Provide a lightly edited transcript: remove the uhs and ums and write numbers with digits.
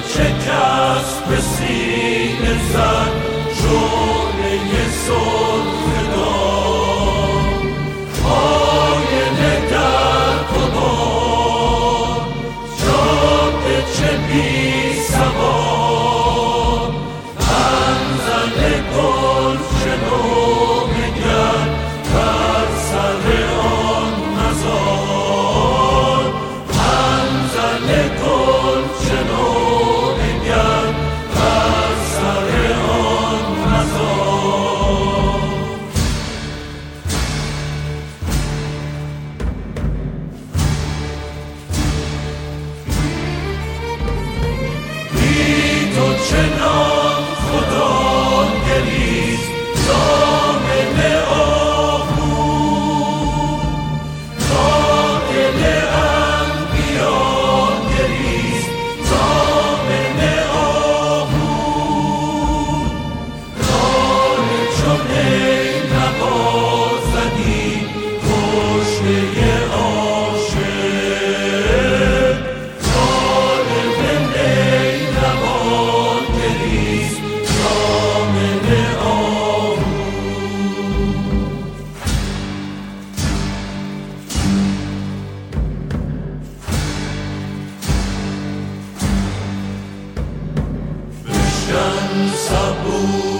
شکست به سینه زد شعله سرخ دار، آینه در تو باد جاده چه بی سوار، منزل گل شنو نگر بر سر آن مزار، منزل گل شنو نگر بر سر آن مزار. بی تو چنان خدا گریست دامن آهو، تا دل انبیا گریست دامن آهو، ناله چون ای نوازنی کشته عاشق، طالب ای نوا گریست دامن آهو. بشکن صبور